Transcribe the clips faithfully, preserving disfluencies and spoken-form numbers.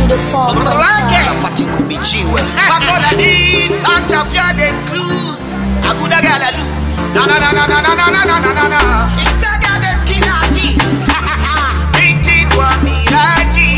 the fuck Fati kubichiwe Pakola di Anta fiade crew Akuda gala lu Na na na na na na na na na na na Ita gade kinati Tintin wa miraji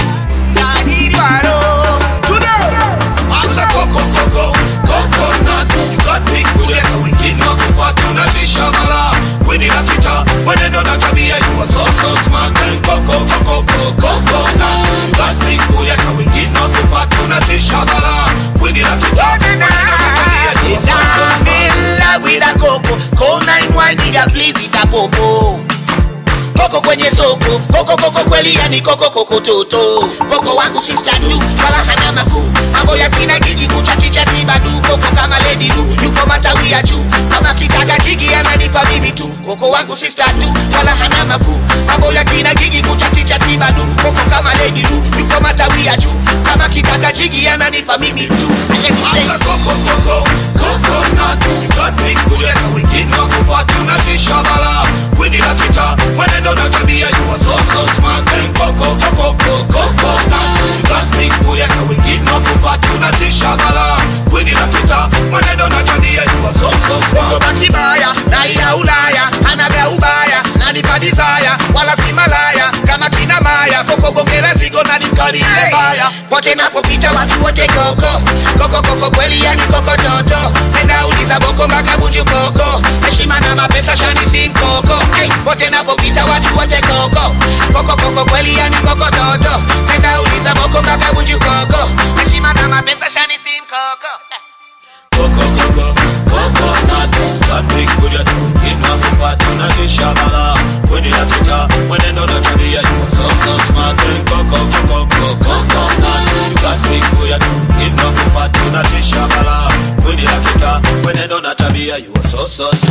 Dadi waro Today Asa koko koko Koko natu Got big booty Wengine wakupatu na zishamala Winnie la kita Wenendo na tabia You are so so smart And koko koko koko koko natu Got big booty Wengine wakupatu na zishamala Winnie la kita Wenendo na tabia You are so so smart I'm in love with a coco Cold nine wine nigga please eat a popo Koko kwenye soko Koko koko kweli yani koko koko toto Koko wangu sister du Wala hana maku Mambo ya kina jiji kuchachicha tibadu Koko kama lady du Yuko matawi ya juu Kama kikaga jigi ananipa mimi tu Koko wangu sister du Wala hana maku Mambo ya kina jiji kuchachicha tibadu Koko kama lady du Yuko matawi ya juu Kama kikaga jigi ananipa mimi tu Asa koko koko Koko natu Got big booty Wengine wakupatu na zishabala Winnie la kita Wenendo na tabia You are so so smart And koko koko koko koko natu Got big booty Wengine wakupatu na zishabala Winnie la kita Wenendo na tabia You are so so smart Koko batibaya Raia ulaya Anaga ubaya Nanipa desire Wala si malaya Kama kina maya Koko bongera zigo na nikari mbaya Wote napopita watu wote koko Koko koko kweli yani koko toto Nenda uliza boko makabuju koko Heshima na mapesa shani sim koko hey, wote napopita watu wote koko Koko koko kweli yani koko toto Nenda uliza boko makabuju koko Heshima na mapesa shani sim koko Koko koko koko natu Got big booty Inwa kupatu na zishabala Winnie la kita Wenendo na tabia You are so so smart And koko koko koko koko natu Got big booty Inwa kupatu na zishabala Winnie la kita Wenendo na tabia You are so so smart